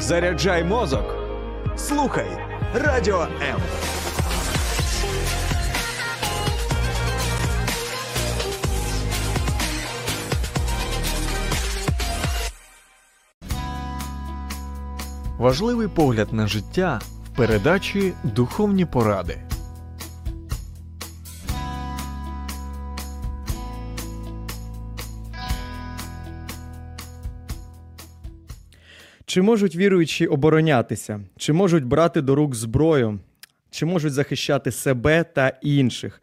Заряджай мозок. Слухай Радіо М. Важливий погляд на життя в передачі «Духовні поради». Чи можуть віруючі оборонятися? Чи можуть брати до рук зброю? Чи можуть захищати себе та інших?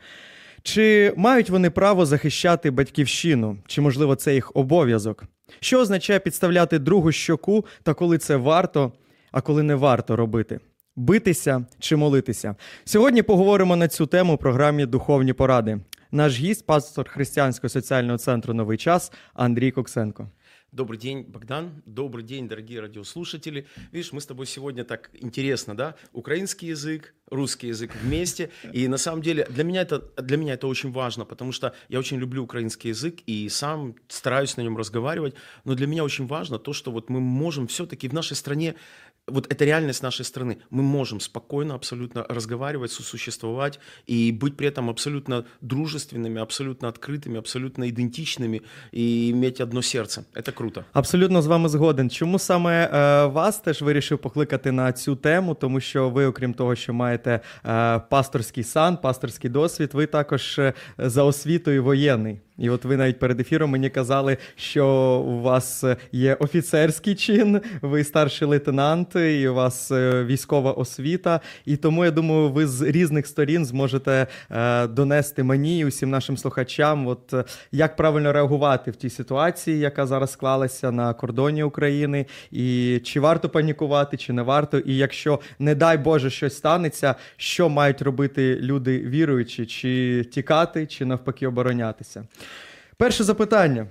Чи мають вони право захищати батьківщину? Чи, можливо, це їх обов'язок? Що означає підставляти другу щоку та коли це варто, а коли не варто робити? Битися чи молитися? Сьогодні поговоримо на цю тему у програмі «Духовні поради». Наш гість – пастор Християнського соціального центру «Новий час» Андрій Коксенко. Добрый день, Богдан. Добрый день, дорогие радиослушатели. Видишь, мы с тобой сегодня так интересно, да? Украинский язык, русский язык вместе. И на самом деле для меня это очень важно, потому что я очень люблю украинский язык и сам стараюсь на нем разговаривать. Но для меня очень важно то, что вот мы можем все-таки в нашей стране, вот это реальность нашей страны, мы можем спокойно абсолютно разговаривать, сосуществовать и быть при этом абсолютно дружественными, абсолютно открытыми, абсолютно идентичными и иметь одно сердце. Это круто. Абсолютно з вами згоден. Чому саме вас теж вирішив покликати на цю тему? Тому що ви, окрім того, що маєте пасторський сан, пасторський досвід, ви також за освітою воєнний. І от ви навіть перед ефіром мені казали, що у вас є офіцерський чин, ви старший лейтенант, і у вас військова освіта. І тому, я думаю, ви з різних сторін зможете донести мені і усім нашим слухачам, от як правильно реагувати в тій ситуації, яка зараз склалася на кордоні України, і чи варто панікувати, чи не варто, і якщо, не дай Боже, щось станеться, що мають робити люди віруючі, чи тікати, чи навпаки оборонятися. Перше запитання.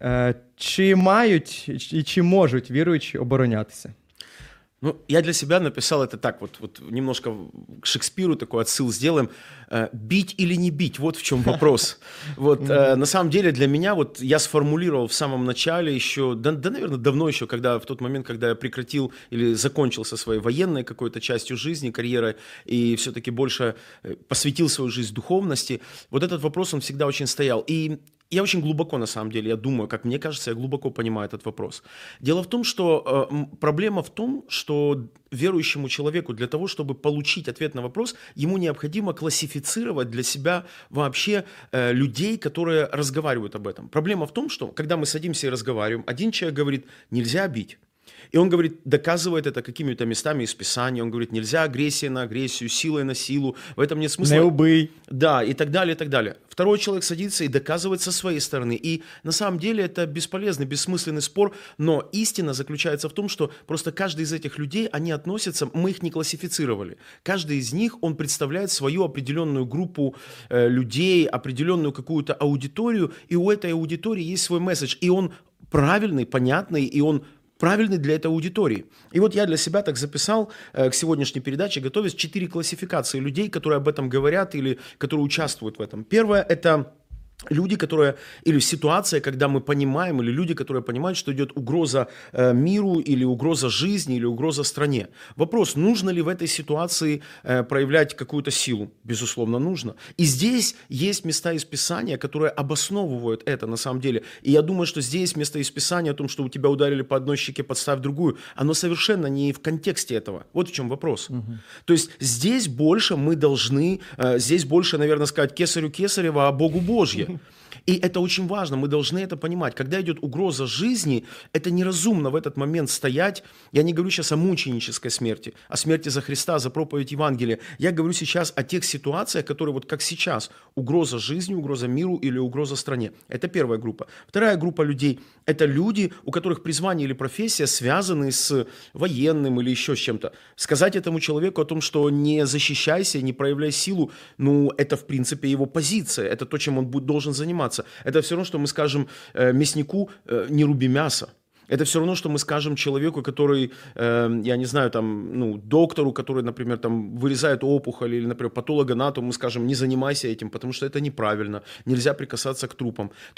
Чи мають і чи можуть віруючі оборонятися? Ну, я для себя написал это так, вот немножко к Шекспиру такой отсыл сделаем. Бить или не бить, вот в чем вопрос. Вот, на самом деле для меня, вот я сформулировал в самом начале еще, да, наверное, давно еще, в тот момент, когда я прекратил или закончил со своей военной какой-то частью жизни, карьеры, и все-таки больше посвятил свою жизнь духовности, вот этот вопрос, он всегда очень стоял. И я очень глубоко, на самом деле, я думаю, как мне кажется, я глубоко понимаю этот вопрос. Дело в том, что проблема в том, что верующему человеку для того, чтобы получить ответ на вопрос, ему необходимо классифицировать для себя вообще людей, которые разговаривают об этом. Проблема в том, что когда мы садимся и разговариваем, один человек говорит, нельзя бить. И он говорит, доказывает это какими-то местами из Писания. Он говорит, нельзя агрессия на агрессию, силой на силу. В этом нет смысла. Не убей. Да, и так далее, и так далее. Второй человек садится и доказывает со своей стороны. И на самом деле это бесполезный, бессмысленный спор. Но истина заключается в том, что просто каждый из этих людей, они относятся, мы их не классифицировали. Каждый из них, он представляет свою определенную группу людей, определенную какую-то аудиторию. И у этой аудитории есть свой месседж. И он правильный, понятный, и он правильный для этой аудитории. И вот я для себя так записал к сегодняшней передаче, готовясь, 4 классификации людей, которые об этом говорят или которые участвуют в этом. Первое – это люди, которые, или ситуация, когда мы понимаем, или люди, которые понимают, что идет угроза миру, или угроза жизни, или угроза стране. Вопрос, нужно ли в этой ситуации проявлять какую-то силу? Безусловно, нужно. И здесь есть места из Писания, которые обосновывают это на самом деле. И я думаю, что здесь место из Писания о том, что у тебя ударили по одной щеке, подставь другую, оно совершенно не в контексте этого. Вот в чем вопрос. То есть здесь больше мы должны, здесь больше, наверное, сказать кесарю кесарева, а Богу Божье. И это очень важно, мы должны это понимать. Когда идет угроза жизни, это неразумно в этот момент стоять. Я не говорю сейчас о мученической смерти, о смерти за Христа, за проповедь Евангелия. Я говорю сейчас о тех ситуациях, которые вот как сейчас. Угроза жизни, угроза миру или угроза стране. Это первая группа. Вторая группа людей – это люди, у которых призвание или профессия связаны с военным или еще с чем-то. Сказать этому человеку о том, что не защищайся, не проявляй силу, ну, это в принципе его позиция, это то, чем он должен заниматься. Это все равно, что мы скажем мяснику не руби мясо. Это все равно, что мы скажем человеку, который, я не знаю, там, доктору, который, например, там, вырезает опухоль, или, например, патологоанатому, мы скажем, не занимайся этим, потому что это неправильно, нельзя прикасаться к трупам. То есть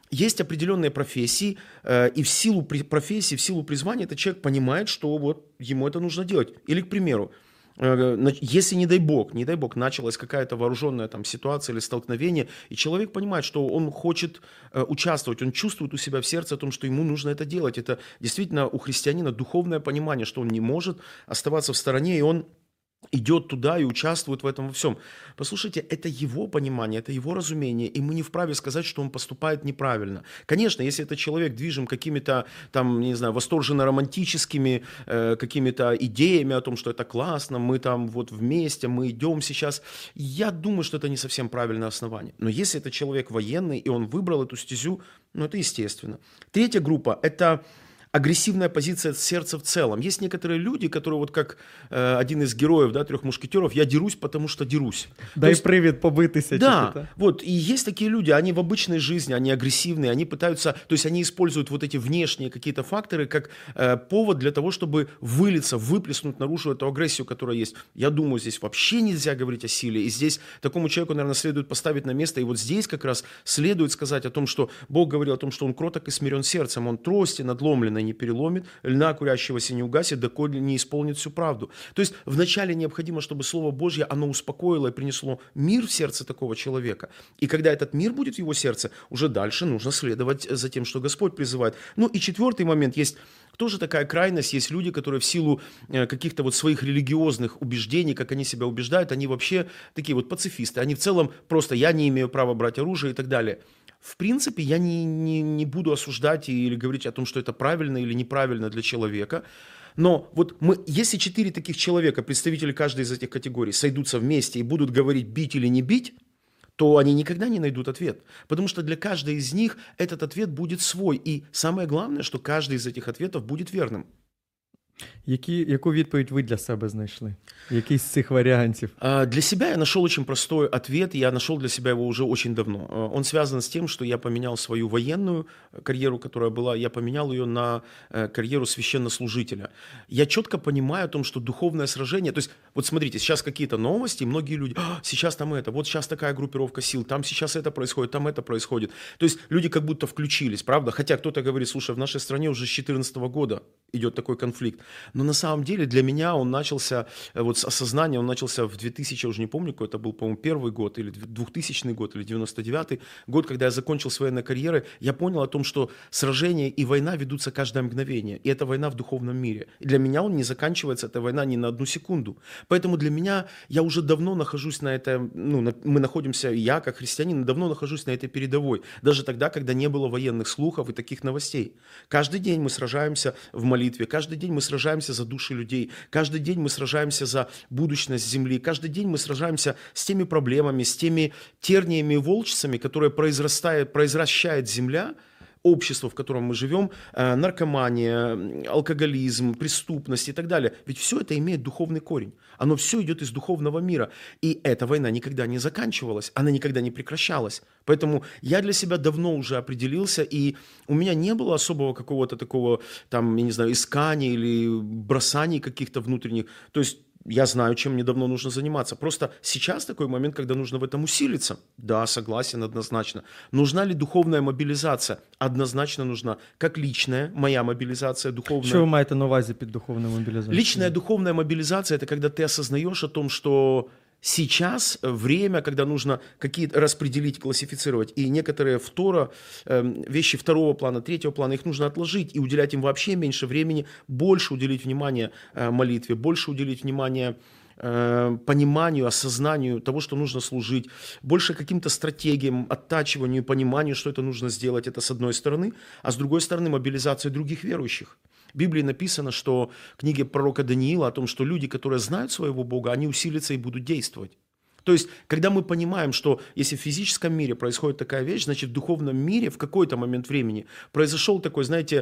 есть определенные профессии, и в силу профессии, в силу призвания этот человек понимает, что вот ему это нужно делать. Или, к примеру, если, не дай бог, началась какая-то вооруженная там ситуация или столкновение, и человек понимает, что он хочет участвовать, он чувствует у себя в сердце о том, что ему нужно это делать. Это действительно у христианина духовное понимание, что он не может оставаться в стороне, и он идет туда и участвует в этом во всем. Послушайте, это его понимание, это его разумение, и мы не вправе сказать, что он поступает неправильно. Конечно, если этот человек движим какими-то там, не знаю, восторженно-романтическими какими-то идеями о том, что это классно, мы там вот вместе, мы идем сейчас, я думаю, что это не совсем правильное основание. Но если это человек военный, и он выбрал эту стезю, ну это естественно. Третья группа – это агрессивная позиция сердца в целом. Есть некоторые люди, которые вот как один из героев, да, «Трех мушкетеров», я дерусь, потому что дерусь. Дай привід побитися. Да, вот, и есть такие люди, они в обычной жизни, они агрессивные, они пытаются, то есть они используют вот эти внешние какие-то факторы как повод для того, чтобы вылиться, выплеснуть наружу эту агрессию, которая есть. Я думаю, здесь вообще нельзя говорить о силе, и здесь такому человеку, наверное, следует поставить на место, и вот здесь как раз следует сказать о том, что Бог говорил о том, что он кроток и смирен сердцем, он трости надломленной не переломит, льна курящегося не угасит, доколе не исполнит всю правду. То есть вначале необходимо, чтобы Слово Божье, оно успокоило и принесло мир в сердце такого человека. И когда этот мир будет в его сердце, уже дальше нужно следовать за тем, что Господь призывает. Ну и четвертый момент есть, тоже такая крайность, есть люди, которые в силу каких-то вот своих религиозных убеждений, как они себя убеждают, они вообще такие вот пацифисты, они в целом просто «я не имею права брать оружие» и так далее. В принципе, я не буду осуждать или говорить о том, что это правильно или неправильно для человека. Но вот если 4 таких человека, представители каждой из этих категорий, сойдутся вместе и будут говорить бить или не бить, то они никогда не найдут ответ. Потому что для каждой из них этот ответ будет свой. И самое главное, что каждый из этих ответов будет верным. Яку відповідь ви для себе знайшли? Який з цих варіантів? Для себя я нашел очень простой ответ, я нашел для себя его уже очень давно. Он связан с тем, что я поменял свою военную карьеру, которая была, я поменял ее на карьеру священнослужителя. Я четко понимаю о том, что духовное сражение, то есть вот смотрите, сейчас какие-то новости, многие люди, сейчас там это, вот сейчас такая группировка сил, там сейчас это происходит, там это происходит. То есть люди как будто включились, правда? Хотя кто-то говорит, слушай, в нашей стране уже с 2014 года идет такой конфликт. Но на самом деле для меня он начался, вот с осознания, он начался в 2000, я уже не помню, какой это был, по-моему, первый год, или 2000 год, или 99-й год, когда я закончил с военной карьерой, я понял о том, что сражения и война ведутся каждое мгновение, и это война в духовном мире. И для меня он не заканчивается, эта война, ни на одну секунду. Поэтому для меня, я уже давно нахожусь на это, мы находимся, я как христианин, давно нахожусь на этой передовой, даже тогда, когда не было военных слухов и таких новостей. Каждый день мы сражаемся в молитве, каждый день мы сражаемся за души людей, каждый день мы сражаемся за будущность земли, каждый день мы сражаемся с теми проблемами, с теми терниями и волчцами, которые произвращает земля, общество, в котором мы живем, наркомания, алкоголизм, преступность и так далее. Ведь все это имеет духовный корень. Оно все идет из духовного мира. И эта война никогда не заканчивалась, она никогда не прекращалась. Поэтому я для себя давно уже определился, и у меня не было особого какого-то такого, там, я не знаю, искания или бросаний каких-то внутренних. То есть я знаю, чем мне давно нужно заниматься. Просто сейчас такой момент, когда нужно в этом усилиться. Да, согласен, однозначно. Нужна ли духовная мобилизация? Однозначно нужна. Как личная, моя мобилизация, духовная. Що ви маєте на увазі під духовною мобілізацією? Личная духовная мобилизация – это когда ты осознаешь о том, что сейчас время, когда нужно какие-то распределить, классифицировать, и некоторые вещи второго плана, третьего плана, их нужно отложить и уделять им вообще меньше времени, больше уделить внимание молитве, больше уделить внимание пониманию, осознанию того, что нужно служить, больше каким-то стратегиям, оттачиванию, пониманию, что это нужно сделать, это с одной стороны, а с другой стороны мобилизация других верующих. В Библии написано, что в книге пророка Даниила о том, что люди, которые знают своего Бога, они усилятся и будут действовать. То есть, когда мы понимаем, что если в физическом мире происходит такая вещь, значит, в духовном мире в какой-то момент времени произошел такой, знаете,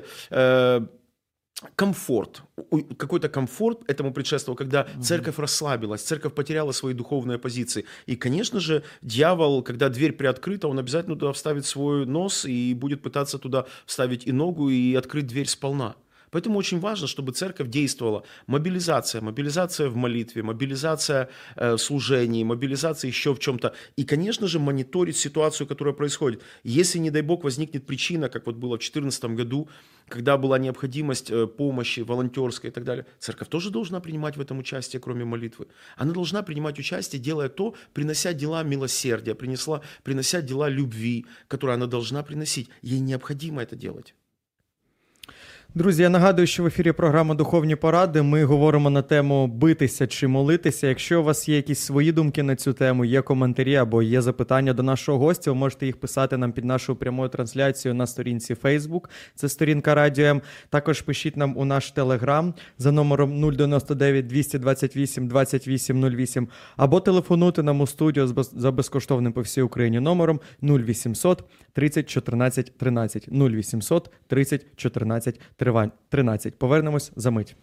комфорт, какой-то комфорт этому предшествовал, когда церковь расслабилась, церковь потеряла свои духовные позиции. И, конечно же, дьявол, когда дверь приоткрыта, он обязательно туда вставит свой нос и будет пытаться туда вставить и ногу, и открыть дверь сполна. Поэтому очень важно, чтобы церковь действовала. Мобилизация в молитве, мобилизация в служении, мобилизация еще в чем-то. И, конечно же, мониторить ситуацию, которая происходит. Если, не дай бог, возникнет причина, как вот было в 2014 году, когда была необходимость помощи волонтерской и так далее, церковь тоже должна принимать в этом участие, кроме молитвы. Она должна принимать участие, делая то, принося дела милосердия, принося дела любви, которые она должна приносить. Ей необходимо это делать. Друзі, я нагадую, що в ефірі програма «Духовні поради». Ми говоримо на тему «Битися чи молитися». Якщо у вас є якісь свої думки на цю тему, є коментарі або є запитання до нашого гостя, ви можете їх писати нам під нашою прямою трансляцією на сторінці Facebook. Це сторінка Радіо М. Також пишіть нам у наш Телеграм за номером 099 228 2808 або телефонуйте нам у студію за безкоштовним по всій Україні номером 0800 30 14 13. 0800 30 14 13. Повернемось за мить.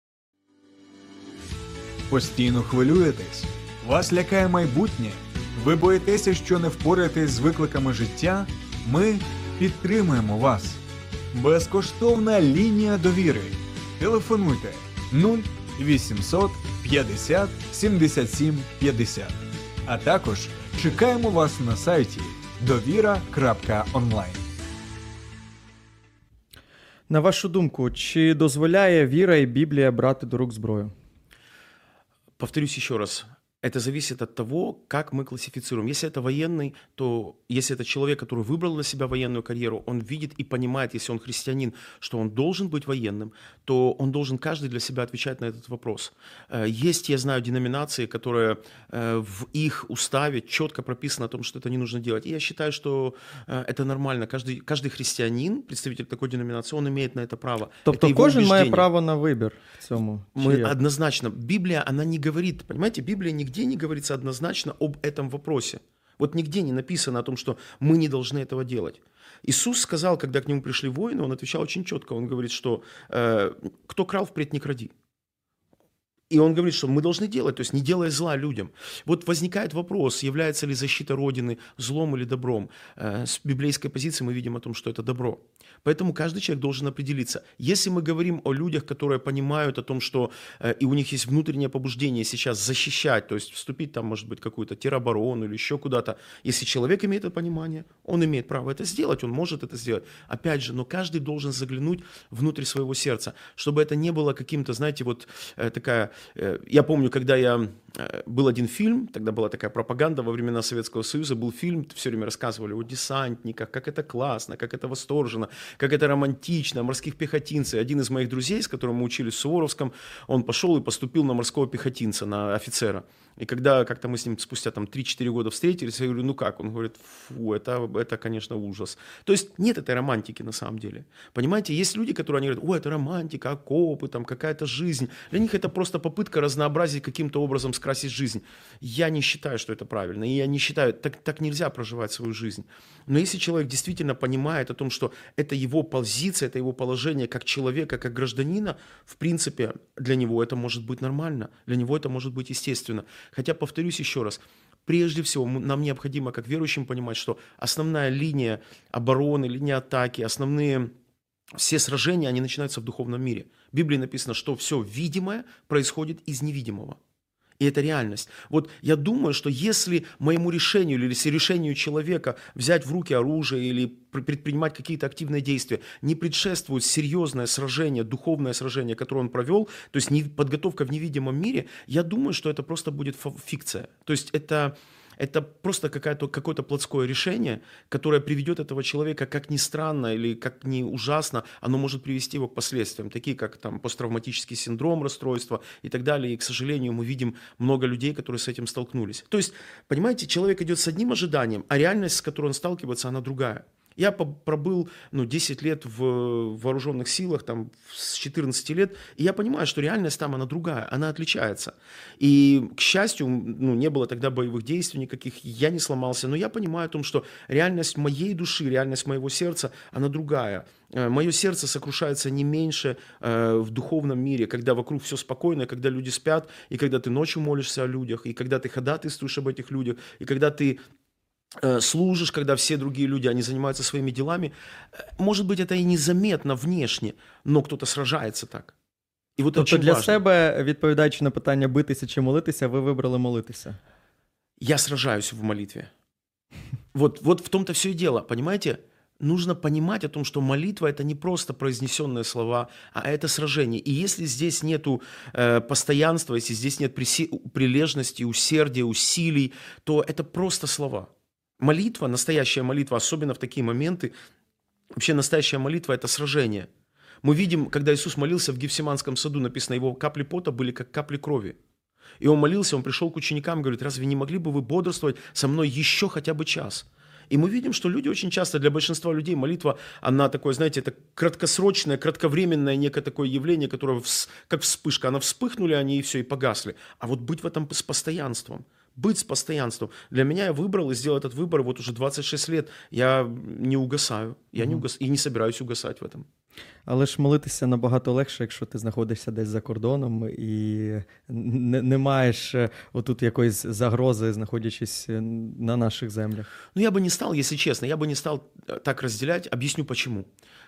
Постійно хвилюєтесь? Вас лякає майбутнє? Ви боїтеся, що не впораєтесь з викликами життя? Ми підтримуємо вас. Безкоштовна лінія довіри. Телефонуйте 0800 50 77 50. А також чекаємо вас на сайті довіра.онлайн. На вашу думку, чи дозволяє віра і Біблія брати до рук зброю? Повторюсь еще раз. Это зависит от того, как мы классифицируем. Если это военный, то если это человек, который выбрал для себя военную карьеру, он видит и понимает, если он христианин, что он должен быть военным, то он должен каждый для себя отвечать на этот вопрос. Есть, я знаю, деноминации, которые в их уставе четко прописано о том, что это не нужно делать. И я считаю, что это нормально. Каждый христианин, представитель такой деноминации, он имеет на это право. Тобто кожен має право на вибір в цьому? Однозначно. Библия, она не говорит, понимаете, Библия нигде не говорится однозначно об этом вопросе. Вот нигде не написано о том, что мы не должны этого делать. Иисус сказал, когда к нему пришли воины, он отвечал очень четко. Он говорит, что кто крал, впредь не кради. И он говорит, что мы должны делать, то есть не делая зла людям. Вот возникает вопрос, является ли защита Родины злом или добром. С библейской позиции мы видим о том, что это добро. Поэтому каждый человек должен определиться. Если мы говорим о людях, которые понимают о том, что и у них есть внутреннее побуждение сейчас защищать, то есть вступить там, может быть, какую-то тероборону или еще куда-то. Если человек имеет это понимание, он имеет право это сделать, он может это сделать. Опять же, но каждый должен заглянуть внутрь своего сердца, чтобы это не было каким-то, знаете, вот такая... Я помню, когда был один фильм, тогда была такая пропаганда во времена Советского Союза, был фильм, все время рассказывали о десантниках, как это классно, как это восторженно, как это романтично, о морских пехотинцах. Один из моих друзей, с которым мы учились в Суворовском, он пошел и поступил на морского пехотинца, на офицера. И когда как-то мы с ним спустя там 3-4 года встретились, я говорю, ну как? Он говорит, фу, это, конечно, ужас. То есть нет этой романтики на самом деле. Понимаете, есть люди, которые они говорят, ой, это романтика, окопы, там какая-то жизнь. Для них это просто попытка разнообразить каким-то образом, скрасить жизнь. Я не считаю, что это правильно. И я не считаю, так нельзя проживать свою жизнь. Но если человек действительно понимает о том, что это его позиция, это его положение как человека, как гражданина, в принципе, для него это может быть нормально, для него это может быть естественно. Хотя, повторюсь еще раз, прежде всего нам необходимо, как верующим, понимать, что основная линия обороны, линия атаки, основные все сражения, они начинаются в духовном мире. В Библии написано, что все видимое происходит из невидимого. И это реальность. Вот я думаю, что если моему решению или если решению человека взять в руки оружие или предпринимать какие-то активные действия не предшествует серьезное сражение, духовное сражение, которое он провел, то есть подготовка в невидимом мире, я думаю, что это просто будет фикция. То есть это просто какое-то плотское решение, которое приведет этого человека, как ни странно или как ни ужасно, оно может привести его к последствиям, такие как там посттравматический синдром, расстройство и так далее. И, к сожалению, мы видим много людей, которые с этим столкнулись. То есть, понимаете, человек идет с одним ожиданием, а реальность, с которой он сталкивается, она другая. Я пробыл 10 лет в вооруженных силах, там, с 14 лет, и я понимаю, что реальность там, она другая, она отличается. И, к счастью, не было тогда боевых действий никаких, я не сломался, но я понимаю о том, что реальность моей души, реальность моего сердца, она другая. Мое сердце сокрушается не меньше в духовном мире, когда вокруг все спокойно, когда люди спят, и когда ты ночью молишься о людях, и когда ты ходатайствуешь об этих людях, и когда ты служишь, когда все другие люди, они занимаются своими делами. Может быть, это и незаметно внешне, но кто-то сражается так. І от Тобто очень для важно. себе, відповідаючи на питання битися чи молитися, ви вибрали молитися. Я сражаюсь в молитве. Вот в том-то все и дело, понимаете? Нужно понимать о том, что молитва – это не просто произнесенные слова, а это сражение. И если здесь нету постоянства, если здесь нет прилежности, усердия, усилий, то это просто слова. Молитва, настоящая молитва, особенно в такие моменты, вообще настоящая молитва – это сражение. Мы видим, когда Иисус молился в Гефсиманском саду, написано, его капли пота были как капли крови. И он молился, он пришел к ученикам, говорит, разве не могли бы вы бодрствовать со мной еще хотя бы час? И мы видим, что люди очень часто, для большинства людей молитва, она такое, знаете, это краткосрочное, кратковременное некое такое явление, которое как вспышка. Она вспыхнули они и все, и погасли. А вот быть в этом с постоянством. Быть с постоянством. Для меня я выбрал и сделал этот выбор вот уже 26 лет. Я не угасаю. Я не угасаю и не собираюсь угасать в этом. Але ж молитися набагато легше, якщо ти знаходишся десь за кордоном і не маєш отут якоїсь загрози, знаходячись на наших землях. Ну, я бы не стал, если честно, я бы не стал так разделять. Объясню почему.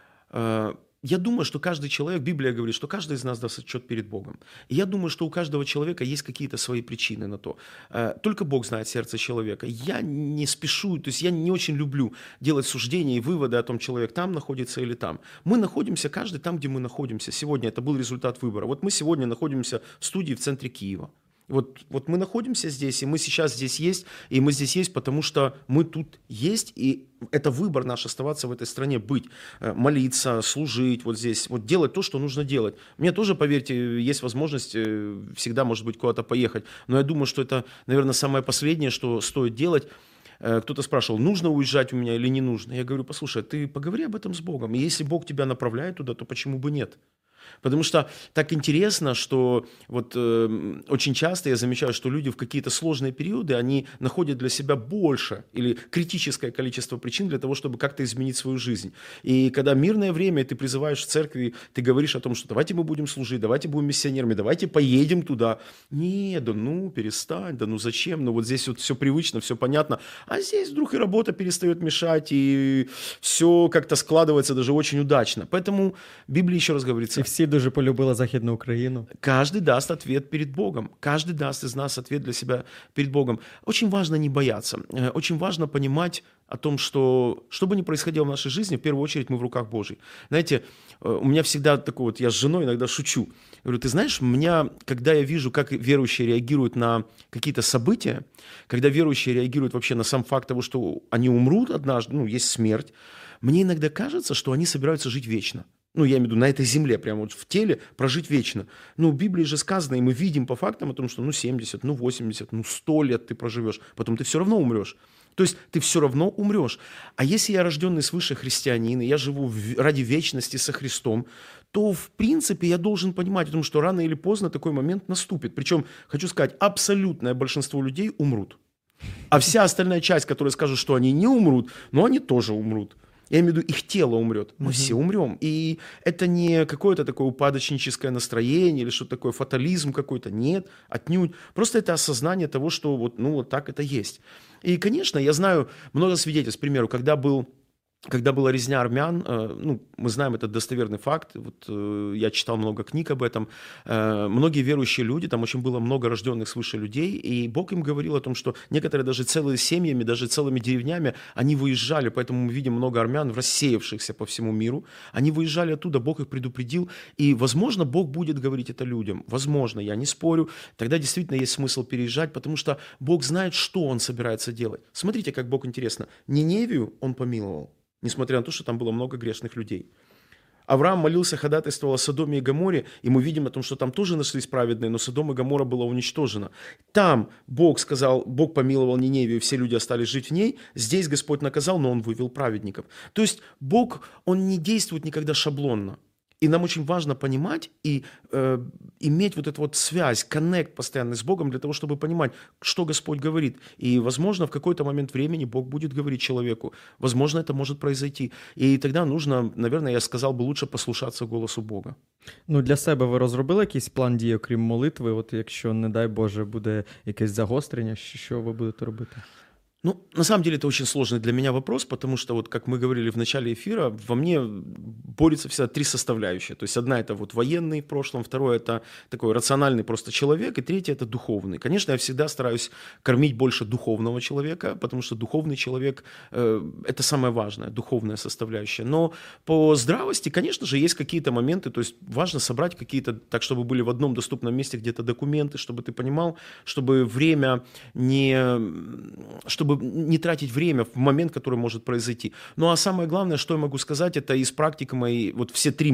Я думаю, что каждый человек, Библия говорит, что каждый из нас даст отчет перед Богом. И я думаю, что у каждого человека есть какие-то свои причины на то. Только Бог знает сердце человека. Я не спешу, то есть я не очень люблю делать суждения и выводы о том, человек там находится или там. Мы находимся, каждый там, где мы находимся. Сегодня это был результат выбора. Вот мы сегодня находимся в студии в центре Киева. Вот мы находимся здесь, и мы сейчас здесь есть, и мы здесь есть, потому что мы тут есть, и это выбор наш оставаться в этой стране, быть, молиться, служить вот здесь, вот делать то, что нужно делать. Мне тоже, поверьте, есть возможность всегда, может быть, куда-то поехать, но я думаю, что это, наверное, самое последнее, что стоит делать. Кто-то спрашивал, нужно уезжать у меня или не нужно. Я говорю, послушай, ты поговори об этом с Богом, и если Бог тебя направляет туда, то почему бы нет? Потому что так интересно, что вот очень часто я замечаю, что люди в какие-то сложные периоды, они находят для себя больше или критическое количество причин для того, чтобы как-то изменить свою жизнь. И когда мирное время, ты призываешь в церкви, ты говоришь о том, что давайте мы будем служить, давайте будем миссионерами, давайте поедем туда. Не, да ну перестань, да ну зачем, ну вот здесь вот все привычно, все понятно. А здесь вдруг и работа перестает мешать, и все как-то складывается даже очень удачно. Поэтому в Библии еще раз говорится, І всі дуже полюбили Західну Україну. каждый даст ответ перед Богом. Каждый даст из нас ответ для себя перед Богом. Очень важно не бояться. Очень важно понимать о том, что бы ни происходило в нашей жизни, в первую очередь мы в руках Божьих. Знаете, у меня всегда такое вот, я с женой иногда шучу. Говорю, ты знаешь, когда я вижу, как верующие реагируют на какие-то события, когда верующие реагируют вообще на сам факт того, что они умрут однажды, ну, есть смерть, мне иногда кажется, что они собираются жить вечно. Ну, я имею в виду, на этой земле, прямо вот в теле прожить вечно. Ну, в Библии же сказано, и мы видим по фактам о том, что 70, 80, 100 лет ты проживешь, потом ты все равно умрешь. То есть ты все равно умрешь. А если я рожденный свыше христианин, и я живу ради вечности со Христом, то, в принципе, я должен понимать о том, что рано или поздно такой момент наступит. Причем, хочу сказать, абсолютное большинство людей умрут. А вся остальная часть, которая скажет, что они не умрут, но они тоже умрут. Я имею в виду, их тело умрет. Мы все умрем. И это не какое-то такое упадочническое настроение или что-то такое, фатализм какой-то. Нет, отнюдь. Просто это осознание того, что вот так это есть. И, конечно, я знаю много свидетельств. К примеру, когда была резня армян, мы знаем этот достоверный факт, я читал много книг об этом, многие верующие люди, там очень было много рожденных свыше людей, и Бог им говорил о том, что некоторые даже целыми семьями, даже целыми деревнями, они выезжали, поэтому мы видим много армян, рассеявшихся по всему миру, они выезжали оттуда, Бог их предупредил, и, возможно, Бог будет говорить это людям, возможно, я не спорю, тогда действительно есть смысл переезжать, потому что Бог знает, что Он собирается делать. Смотрите, как Бог интересно, Ниневию Он помиловал, несмотря на то, что там было много грешных людей. Авраам молился, ходатайствовал о Содоме и Гоморе, и мы видим о том, что там тоже нашлись праведные, но Содом и Гомора было уничтожено. Там Бог помиловал Ниневию, все люди остались жить в ней. Здесь Господь наказал, но Он вывел праведников. То есть Бог, Он не действует никогда шаблонно. И нам очень важно понимать и иметь вот эту вот связь, коннект постоянный с Богом для того, чтобы понимать, что Господь говорит. И, возможно, в какой-то момент времени Бог будет говорить человеку. Возможно, это может произойти. И тогда нужно, наверное, я сказал бы, лучше послушаться голосу Бога. Ну, для себе ви розробили якийсь план дій, окрім молитви? От якщо, не дай Боже, буде якесь загострення, що ви будете робити? Ну, на самом деле это очень сложный для меня вопрос, потому что, вот как мы говорили в начале эфира, во мне борются всегда три составляющие. То есть одна – это вот военный в прошлом, второе – это такой рациональный просто человек, и третье – это духовный. Конечно, я всегда стараюсь кормить больше духовного человека, потому что духовный человек это самое важное, духовная составляющая. Но по здравости, конечно же, есть какие-то моменты, то есть важно собрать какие-то, так, чтобы были в одном доступном месте где-то документы, чтобы ты понимал, чтобы время чтобы не тратить время в момент, который может произойти. Ну а самое главное, что я могу сказать, это из практики моей, вот все три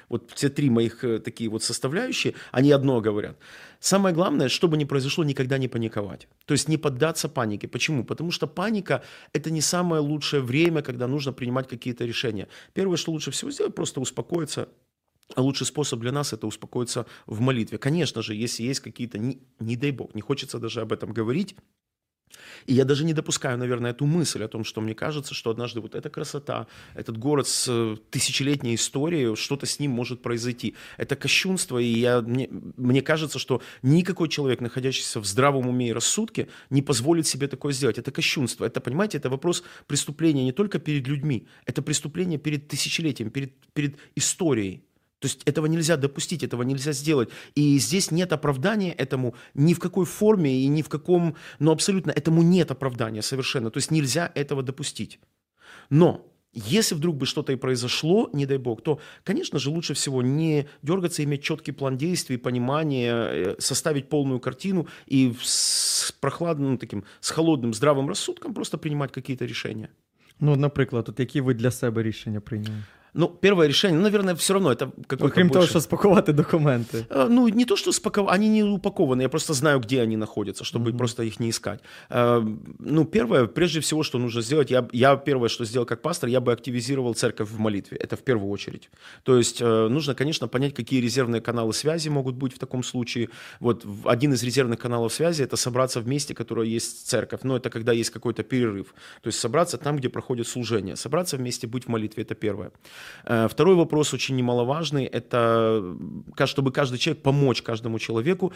моих такие вот составляющие, они одно говорят. Самое главное, что бы ни произошло, никогда не паниковать. То есть не поддаться панике. Почему? Потому что паника – это не самое лучшее время, когда нужно принимать какие-то решения. Первое, что лучше всего сделать, просто успокоиться. А лучший способ для нас – это успокоиться в молитве. Конечно же, если есть какие-то, не дай Бог, не хочется даже об этом говорить, и я даже не допускаю, наверное, эту мысль о том, что мне кажется, что однажды вот эта красота, этот город с тысячелетней историей, что-то с ним может произойти. Это кощунство, и мне кажется, что никакой человек, находящийся в здравом уме и рассудке, не позволит себе такое сделать. Это кощунство. Это, понимаете, это вопрос преступления не только перед людьми, это преступление перед тысячелетием, перед историей. То есть этого нельзя допустить, этого нельзя сделать. И здесь нет оправдания этому ни в какой форме и ни в каком... Но абсолютно этому нет оправдания совершенно. То есть нельзя этого допустить. Но если вдруг бы что-то и произошло, не дай бог, то, конечно же, лучше всего не дергаться, иметь четкий план действий, понимание, составить полную картину и с прохладным, таким, с холодным, здравым рассудком просто принимать какие-то решения. Ну, наприклад, от які ви для себе рішення прийняли? Ну, первое решение, наверное, все равно это какое-то Окрім того, больше... що спакувати документи. Ну, не то, что они не упакованы, я просто знаю, где они находятся, чтобы просто их не искать. Ну, первое, прежде всего, что нужно сделать, я первое, что сделал как пастор, я бы активизировал церковь в молитве, это в первую очередь. То есть нужно, конечно, понять, какие резервные каналы связи могут быть в таком случае. Вот один из резервных каналов связи – это собраться в месте, которое есть церковь, но это когда есть какой-то перерыв. То есть собраться там, где проходит служение. Собраться вместе, быть в молитве – это первое. Второй вопрос очень немаловажный, это чтобы каждый человек, помочь каждому человеку,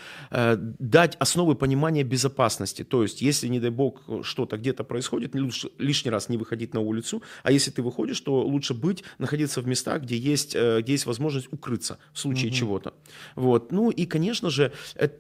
дать основы понимания безопасности. То есть, если, не дай бог, что-то где-то происходит, лучше лишний раз не выходить на улицу, а если ты выходишь, то лучше находиться в местах, где есть возможность укрыться в случае чего-то. Вот. Ну и, конечно же,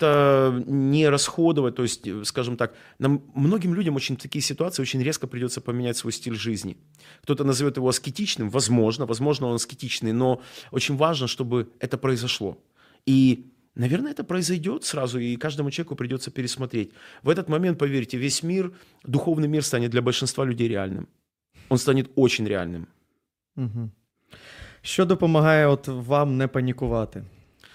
это не расходовать, то есть, скажем так, многим людям в такие ситуации очень резко придется поменять свой стиль жизни. Кто-то назовет его аскетичным, возможно, он аскетичный, но очень важно, чтобы это произошло. И, наверное, это произойдет сразу, и каждому человеку придется пересмотреть. В этот момент, поверьте, весь мир, духовный мир станет для большинства людей реальным. Он станет очень реальным. Угу. Що допомагає от вам не панікувати?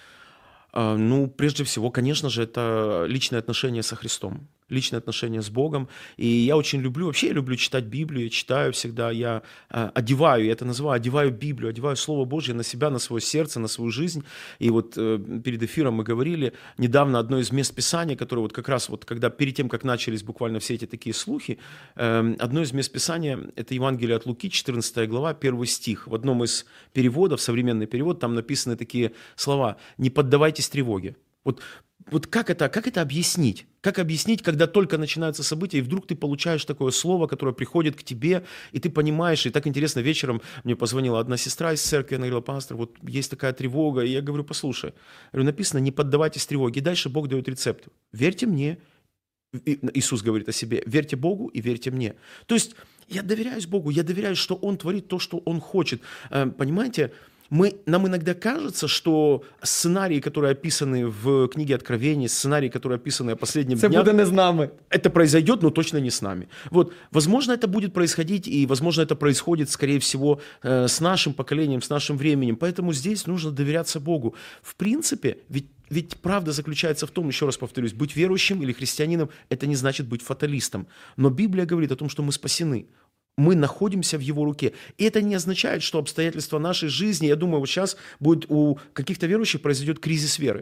Ну, прежде всего, конечно же, это личные отношения со Христом, личные отношения с Богом. И я очень люблю, вообще я люблю читать Библию, я читаю всегда, я одеваю, я это называю, одеваю Библию, одеваю Слово Божье на себя, на свое сердце, на свою жизнь. И вот перед эфиром мы говорили недавно одно из мест Писания, которое вот как раз вот когда перед тем, как начались буквально все эти такие слухи, одно из мест Писания, это Евангелие от Луки, 14 глава, 1 стих. В одном из переводов, современный перевод, там написаны такие слова: «Не поддавайтесь тревоге». Вот как это объяснить? Как объяснить, когда только начинаются события, и вдруг ты получаешь такое слово, которое приходит к тебе, и ты понимаешь, и так интересно, вечером мне позвонила одна сестра из церкви, она говорила: пастор, вот есть такая тревога, и я говорю: послушай, написано, не поддавайтесь тревоге, и дальше Бог дает рецепт. Верьте мне, Иисус говорит о себе, верьте Богу и верьте мне. То есть я доверяюсь Богу, я доверяю, что Он творит то, что Он хочет. Понимаете, нам иногда кажется, что сценарии, которые описаны в книге Откровений, сценарии, которые описаны о последнем дне, буде не з нами. Это произойдет, но точно не с нами. Вот, возможно, это будет происходить, и, возможно, это происходит, скорее всего, с нашим поколением, с нашим временем. Поэтому здесь нужно доверяться Богу. В принципе, ведь правда заключается в том, еще раз повторюсь, быть верующим или христианином – это не значит быть фаталистом. Но Библия говорит о том, что мы спасены. Мы находимся в Его руке. И это не означает, что обстоятельства нашей жизни, я думаю, вот сейчас будет у каких-то верующих произойдет кризис веры.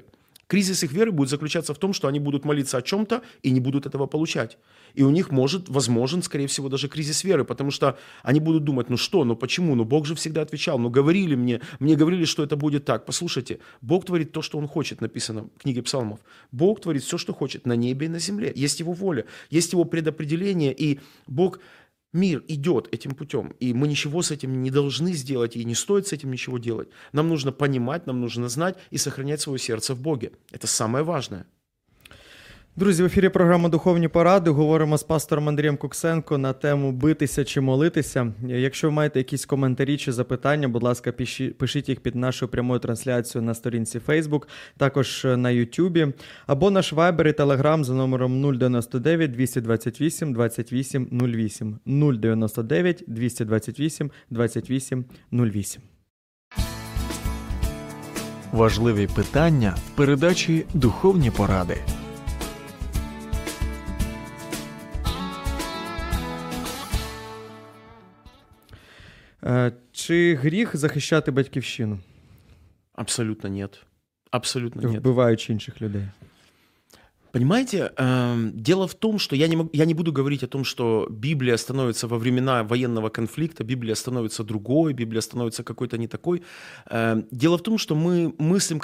Кризис их веры будет заключаться в том, что они будут молиться о чем-то и не будут этого получать. И у них возможен, скорее всего, даже кризис веры, потому что они будут думать, почему, Бог же всегда отвечал, говорили мне говорили, что это будет так. Послушайте, Бог творит то, что Он хочет, написано в книге Псалмов. Бог творит все, что хочет, на небе и на земле. Есть Его воля, есть Его предопределение, и мир идет этим путем, и мы ничего с этим не должны сделать, и не стоит с этим ничего делать. Нам нужно понимать, нам нужно знать и сохранять свое сердце в Боге. Это самое важное. Друзі, в ефірі програма «Духовні поради». Говоримо з пастором Андрієм Куксенко на тему «Битися чи молитися». Якщо ви маєте якісь коментарі чи запитання, будь ласка, пишіть їх під нашою прямою трансляцією на сторінці Facebook, також на YouTube, або наш Viber і Telegram за номером 099 228 28 08. 099 228 28 08. Важливі питання в передачі «Духовні поради». Чи гріх захищати батьківщину? Абсолютно нет. Абсолютно нет. Вбиваючи інших людей. Понимаете, дело в том, что я не буду говорить о том, что Библия становится во времена военного конфликта, Библия становится другой, Библия становится какой-то не такой. Дело в том, что мы мыслим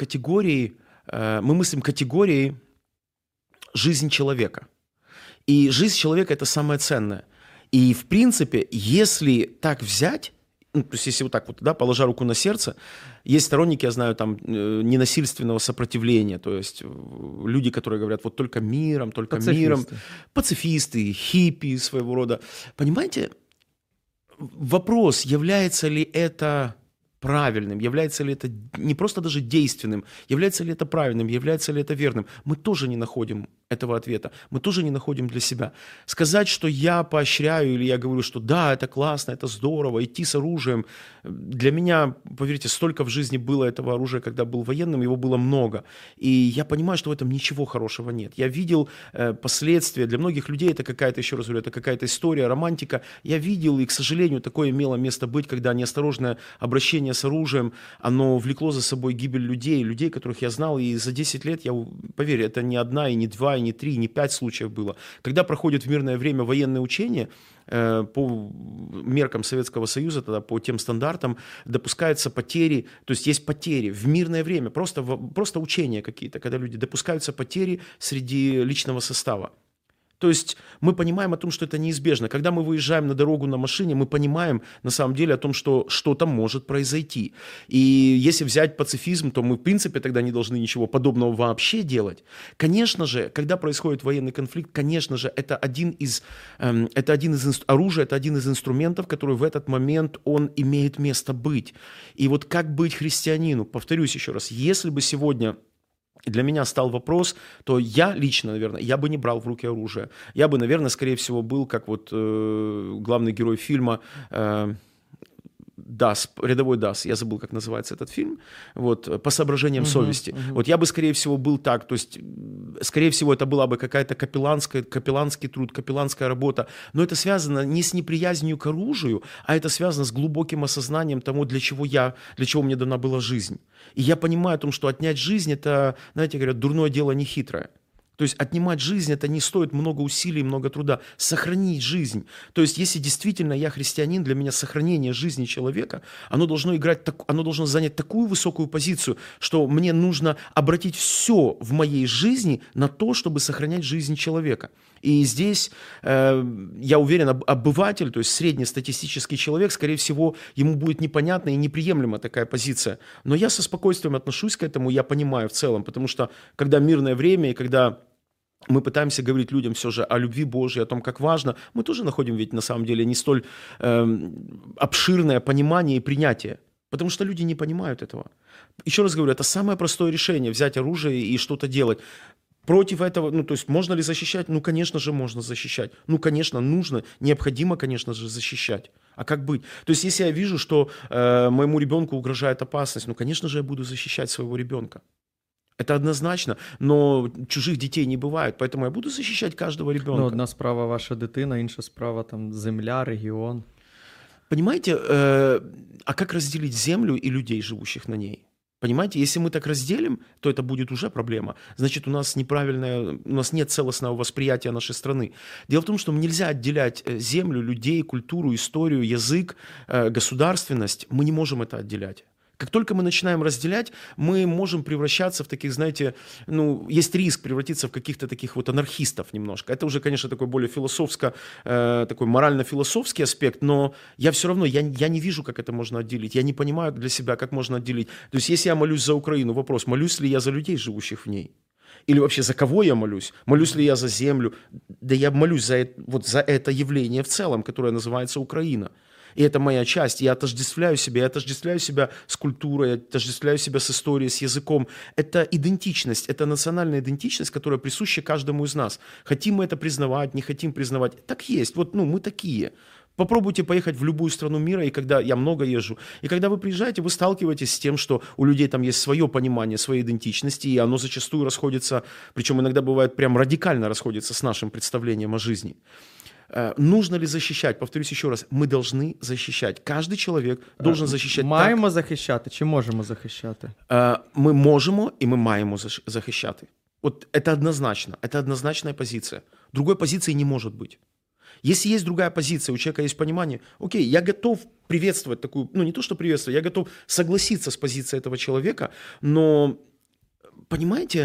категорией жизнь человека. И жизнь человека – это самое ценное. И, в принципе, если так взять, то есть если вот так вот, да, положа руку на сердце, есть сторонники, я знаю, там, ненасильственного сопротивления, то есть люди, которые говорят, вот только миром, пацифисты, хиппи своего рода. Понимаете, вопрос, является ли это правильным, является ли это не просто даже действенным, является ли это правильным, является ли это верным, мы тоже не находим этого ответа, мы тоже не находим для себя. Сказать, что я поощряю или я говорю, что да, это классно, это здорово, идти с оружием, для меня, поверьте, столько в жизни было этого оружия, когда был военным, его было много, и я понимаю, что в этом ничего хорошего нет. Я видел последствия, для многих людей это какая-то, еще раз говорю, это какая-то история, романтика, я видел, и, к сожалению, такое имело место быть, когда неосторожное обращение с оружием, оно влекло за собой гибель людей, которых я знал, и за 10 лет, поверь, это не одна, и не два, и не 3, и не 5 случаев было. Когда проходит в мирное время военные учения, по меркам Советского Союза, тогда по тем стандартам, допускаются потери, то есть есть потери в мирное время, просто учения какие-то, когда люди допускаются потери среди личного состава. То есть мы понимаем о том, что это неизбежно. Когда мы выезжаем на дорогу на машине, мы понимаем на самом деле о том, что что-то может произойти. И если взять пацифизм, то мы в принципе тогда не должны ничего подобного вообще делать. Конечно же, когда происходит военный конфликт, конечно же, это один из оружия, это один из инструментов, который в этот момент он имеет место быть. И вот как быть христианину? Повторюсь еще раз, если бы сегодня для меня стал вопрос, то я лично, наверное, я бы не брал в руки оружие. Я бы, наверное, скорее всего, был как вот главный герой фильма «Дас», «Рядовой Дас», я забыл, как называется этот фильм, вот, по соображениям совести. Вот я бы, скорее всего, был так, то есть, скорее всего, это была бы какая-то капелланский труд, капелланская работа, но это связано не с неприязнью к оружию, а это связано с глубоким осознанием того, для чего мне дана была жизнь. И я понимаю о том, что отнять жизнь, это, знаете, говорят, дурное дело не хитрое. То есть отнимать жизнь, это не стоит много усилий, много труда. Сохранить жизнь. То есть если действительно я христианин, для меня сохранение жизни человека, оно должно занять такую высокую позицию, что мне нужно обратить все в моей жизни на то, чтобы сохранять жизнь человека. И здесь, я уверен, обыватель, то есть среднестатистический человек, скорее всего, ему будет непонятна и неприемлема такая позиция. Но я со спокойствием отношусь к этому, я понимаю в целом, потому что когда мирное время и когда мы пытаемся говорить людям все же о любви Божьей, о том, как важно, мы тоже находим ведь на самом деле не столь обширное понимание и принятие. Потому что люди не понимают этого. Еще раз говорю, это самое простое решение – взять оружие и что-то делать. Против этого, то есть можно ли защищать? Конечно же, можно защищать. Конечно, нужно, необходимо, конечно же, защищать. А как быть? То есть если я вижу, что моему ребенку угрожает опасность, конечно же, я буду защищать своего ребенка. Это однозначно, но чужих детей не бывает, поэтому я буду защищать каждого ребенка. Одна справа ваша дитина, інша справа там земля, регіон. Понимаете, а как разделить землю и людей, живущих на ней? Понимаете, если мы так разделим, то это будет уже проблема. Значит, у нас нет целостного восприятия нашей страны. Дело в том, что нельзя отделять землю, людей, культуру, историю, язык, государственность. Мы не можем это отделять. Как только мы начинаем разделять, мы можем превращаться в таких, знаете, есть риск превратиться в каких-то таких вот анархистов немножко. Это уже, конечно, такой более такой морально-философский аспект, но я все равно, я не вижу, как это можно отделить. Я не понимаю для себя, как можно отделить. То есть, если я молюсь за Украину, вопрос, молюсь ли я за людей, живущих в ней? Или вообще за кого я молюсь? Молюсь ли я за землю? Да я молюсь за это явление в целом, которое называется Украина. И это моя часть. Я отождествляю себя с культурой, я отождествляю себя с историей, с языком. Это идентичность, это национальная идентичность, которая присуща каждому из нас. Хотим мы это признавать, не хотим признавать. Так есть. Мы такие. Попробуйте поехать в любую страну мира, и когда я много езжу, и когда вы приезжаете, вы сталкиваетесь с тем, что у людей там есть свое понимание своей идентичности, и оно зачастую расходится, причем иногда бывает прям радикально расходится с нашим представлением о жизни. Нужно ли защищать? Повторюсь еще раз, ми должны защищать. Каждый человек должен защищать. Маємо захищати чи можемо захищати? Ми можемо і ми маємо захищати. Вот это однозначно. Это однозначная позиция. Другой позиции не может быть. Если есть другая позиция, у человека есть понимание, окей, я готов приветствовать такую, не то что приветствовать, я готов согласиться с позицией этого человека, но, понимаете,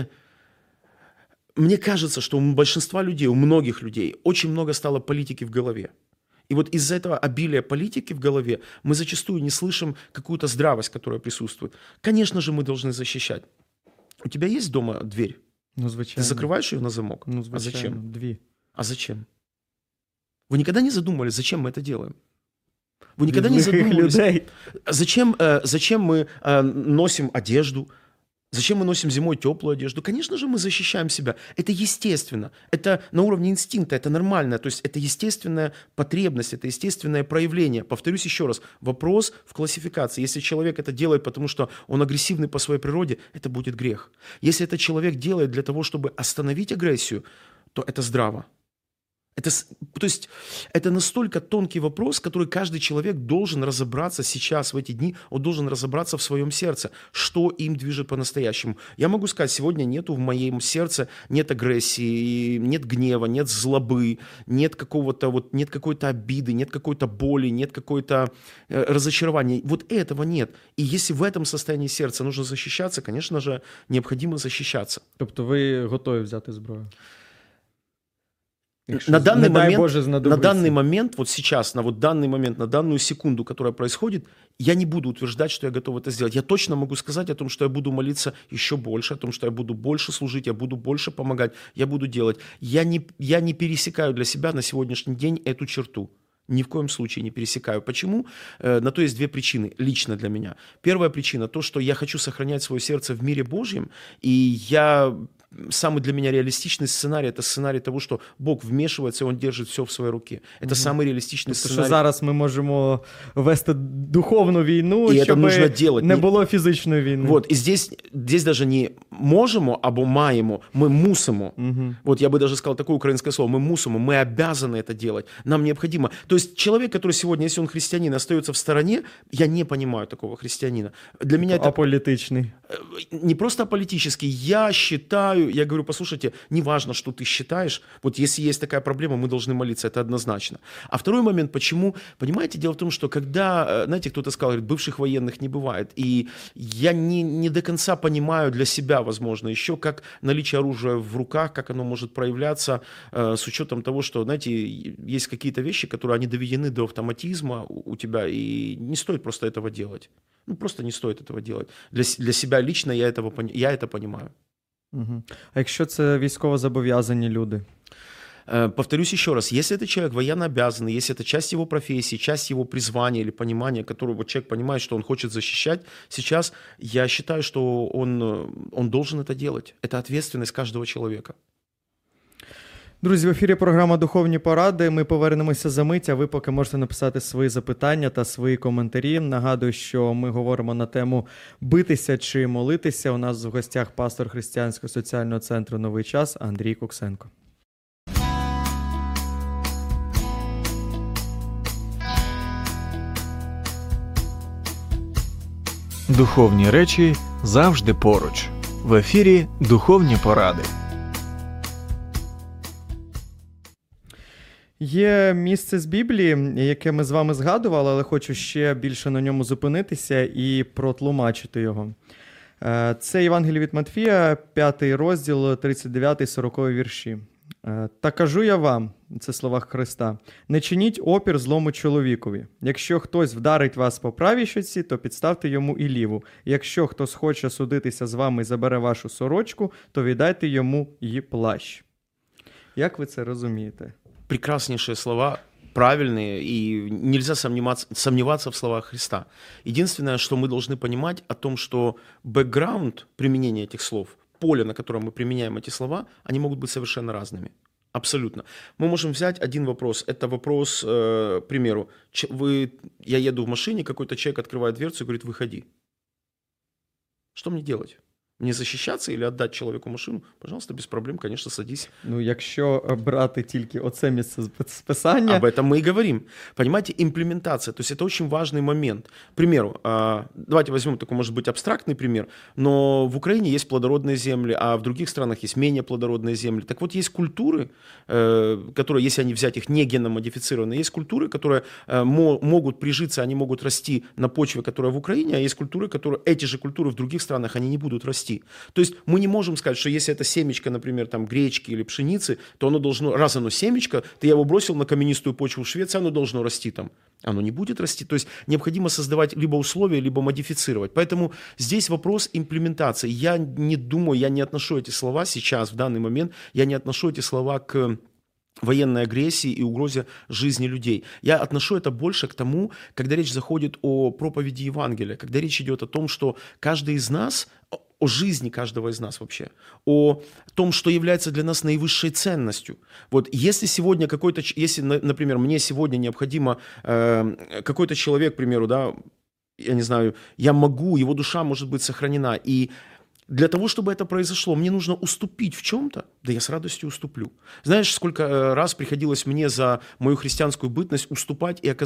мне кажется, что у большинства людей, у многих людей очень много стало политики в голове. И вот из-за этого обилия политики в голове мы зачастую не слышим какую-то здравость, которая присутствует. Конечно же, мы должны защищать. У тебя есть дома дверь? Звичайно. Ты закрываешь ее на замок? Звичайно. А зачем? 2. А зачем? Вы никогда не задумывались, зачем мы это делаем? Вы никогда не задумывались, зачем мы носим одежду? Зачем мы носим зимой теплую одежду? Конечно же, мы защищаем себя. Это естественно. Это на уровне инстинкта, это нормально. То есть это естественная потребность, это естественное проявление. Повторюсь еще раз. Вопрос в классификации. Если человек это делает, потому что он агрессивный по своей природе, это будет грех. Если этот человек делает для того, чтобы остановить агрессию, то это здраво. То есть это настолько тонкий вопрос, который каждый человек должен разобраться сейчас, в эти дни, он должен разобраться в своем сердце, что им движет по-настоящему. Я могу сказать, сегодня нету в моем сердце, нет агрессии, нет гнева, нет злобы, нет какой-то обиды, нет какой-то боли, нет какой-то разочарования. Вот этого нет. И если в этом состоянии сердца нужно защищаться, конечно же, необходимо защищаться. Тобто ви готові взяти зброю? На данный момент, вот сейчас, на данный момент, на данную секунду, которая происходит, я не буду утверждать, что я готов это сделать. Я точно могу сказать о том, что я буду молиться еще больше, о том, что я буду больше служить, я буду больше помогать, я буду делать. Я не пересекаю для себя на сегодняшний день эту черту. Ни в коем случае не пересекаю. Почему? На то есть 2 причины лично для меня. Первая причина – то, что я хочу сохранять свое сердце в мире Божьем, и самый для меня реалистичный сценарий – это сценарий того, что Бог вмешивается, и Он держит все в своей руке. Это самый реалистичный сценарий. Що зараз ми можемо вести духовну війну, і щоб не було фізичної війни. Вот, и здесь даже не можемо або маємо, мы мусимо. Вот я бы даже сказал такое украинское слово, мы мусимо, мы обязаны это делать, нам необходимо. То есть человек, который сегодня, если он христианин, остается в стороне, я не понимаю такого христианина. Для меня это... Аполитичный. Не просто аполитический, я считаю, я говорю, послушайте, неважно, что ты считаешь, вот если есть такая проблема, мы должны молиться, это однозначно. А второй момент, почему, понимаете, дело в том, что когда, знаете, кто-то сказал, говорит, бывших военных не бывает, и я не до конца понимаю для себя, возможно, еще как наличие оружия в руках, как оно может проявляться с учетом того, что, знаете, есть какие-то вещи, которые они доведены до автоматизма у тебя, и не стоит просто этого делать. Просто не стоит этого делать. Для себя лично я это понимаю. Угу. А якщо це військовозобов'язані люди? Повторюсь еще раз, если это человек военно обязанный, если это часть его профессии, часть его призвания или понимания, которого человек понимает, что он хочет защищать, сейчас я считаю, что он должен это делать. Это ответственность каждого человека. Друзі, в ефірі програма «Духовні поради». Ми повернемося за мить, а ви поки можете написати свої запитання та свої коментарі. Нагадую, що ми говоримо на тему «Битися чи молитися». У нас в гостях пастор Християнського соціального центру «Новий час» Андрій Куксенко. Духовні речі завжди поруч. В ефірі «Духовні поради». Є місце з Біблії, яке ми з вами згадували, але хочу ще більше на ньому зупинитися і протлумачити його. Це Євангеліє від Матфія, 5 розділ, 39-40 вірші. «Та кажу я вам», це слова Христа, «не чиніть опір злому чоловікові. Якщо хтось вдарить вас по правій щоці, то підставте йому і ліву. Якщо хтось хоче судитися з вами і забере вашу сорочку, то віддайте йому і плащ». Як ви це розумієте? Прекраснейшие слова, правильные, и нельзя сомневаться в словах Христа. Единственное, что мы должны понимать о том, что бэкграунд применения этих слов, поле, на котором мы применяем эти слова, они могут быть совершенно разными. Абсолютно. Мы можем взять один вопрос. Это вопрос, к примеру, я еду в машине, какой-то человек открывает дверцу и говорит: «Выходи». Что мне делать? Мне защищаться или отдать человеку машину? Пожалуйста, без проблем, конечно, садись. Ну, якщо брати тільки оце місце з Писання... Об этом мы и говорим. Понимаете, имплементация, то есть это очень важный момент. К примеру, давайте возьмем такой, может быть, абстрактный пример, но в Украине есть плодородные земли, а в других странах есть менее плодородные земли. Так вот, есть культуры, которые, если они взять их не генно-модифицированные, есть культуры, которые могут прижиться, они могут расти на почве, которая в Украине, а есть культуры, которые, эти же культуры в других странах, они не будут расти. То есть мы не можем сказать, что если это семечко, например, там, гречки или пшеницы, то оно должно, раз оно семечко, ты его бросил на каменистую почву в Швеции, оно должно расти там. Оно не будет расти. То есть необходимо создавать либо условия, либо модифицировать. Поэтому здесь вопрос имплементации. Я не думаю, я не отношу эти слова сейчас, в данный момент, я не отношу эти слова к военной агрессии и угрозе жизни людей. Я отношу это больше к тому, когда речь заходит о проповеди Евангелия, когда речь идет о том, что каждый из нас, о жизни каждого из нас вообще, о том, что является для нас наивысшей ценностью. Вот если сегодня если, например, мне сегодня необходимо какой-то человек, к примеру, да, я не знаю, я могу, его душа может быть сохранена, и для того, чтобы это произошло, мне нужно уступить в чем-то, да я с радостью уступлю. Знаешь, сколько раз приходилось мне за мою христианскую бытность уступать и